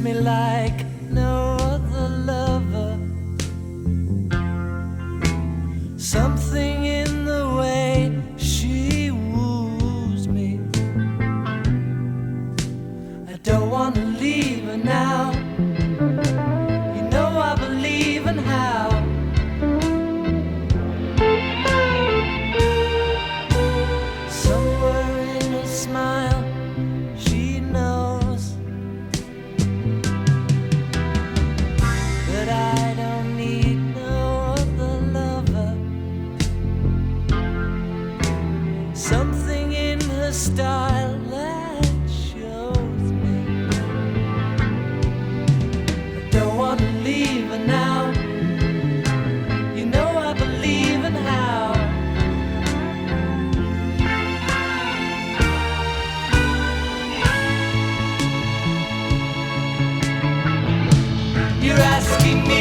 me like no other lover. Something in the way she woos me. I don't want to leave her now. You know I believe in how. Somewhere in her smile she knows that I don't need no other lover. Something in her style that shows me I don't want to leave her now. You know I believe in how. You're asking me